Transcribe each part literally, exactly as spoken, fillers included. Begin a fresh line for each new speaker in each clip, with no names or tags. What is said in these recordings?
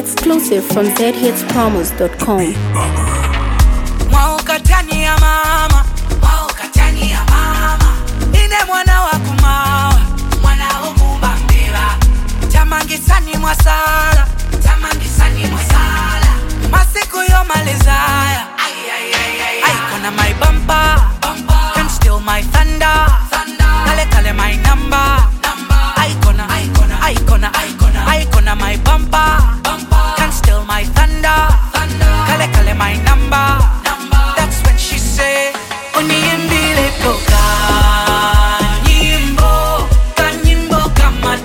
Exclusive from z hits promos dot com.
Mwaukatani ya mama, mwaukatani ya mama. Ine mwana wa kumawa, mwana hukumba mbeba. Tamangisani mwasala, tamangisani mwasala. Masiku yo malizaya, ay ay ay ay. Icona my bumper, bumper. Can steal my thunder, thunder. Kale kale my number, number. Icona, icona, icona, icona. Icona my bumper, bumper. Can steal my thunder, thunder. Kale kale my number, number. That's when she say, uniimbile koka nyimbo, kanyimbo kama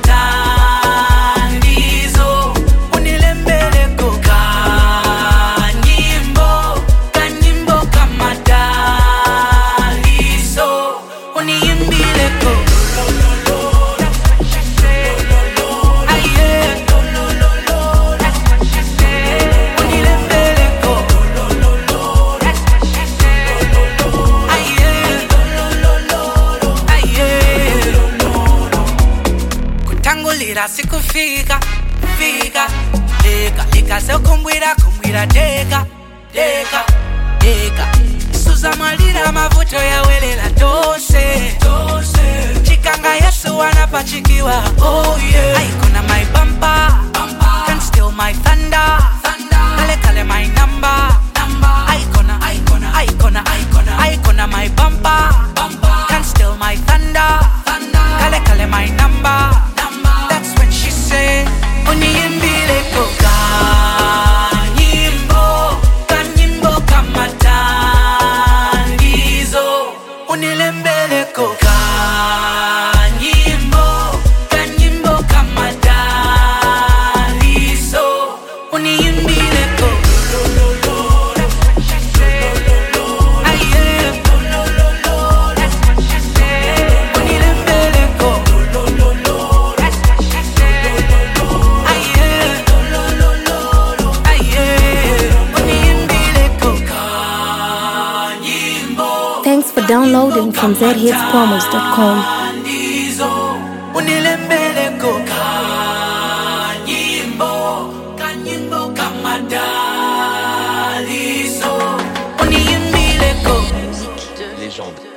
tandizo. Unilembele koka nyimbo, kanyimbo kama tandizo. Uniimbile koka. Sikufika, fika, deka, deka, se kumbwira, kumbwira, deka, deka, deka. Suza malira mavuto ya welela tose, tose. Chikanga yesu wanapachikiwa, oh yeah. Icona my bumper, bumper. Can steal my thunder, thunder. Kale kale my number, number. Icona, icona, icona, icona. Icona my bumper, bumper. Can steal my thunder, thunder. Kale kale my number. Uniimbile koka nyimbo, kanyimbo kama tandizo. Unilembele koka nyimbo, kanyimbo kama tandizo. Uniimbile koka.
Thanks for downloading from z hits promos dot com.
Unilembele koka nyimbo, kanyimbo kama dalizo. Uniimbile koka.
Légende.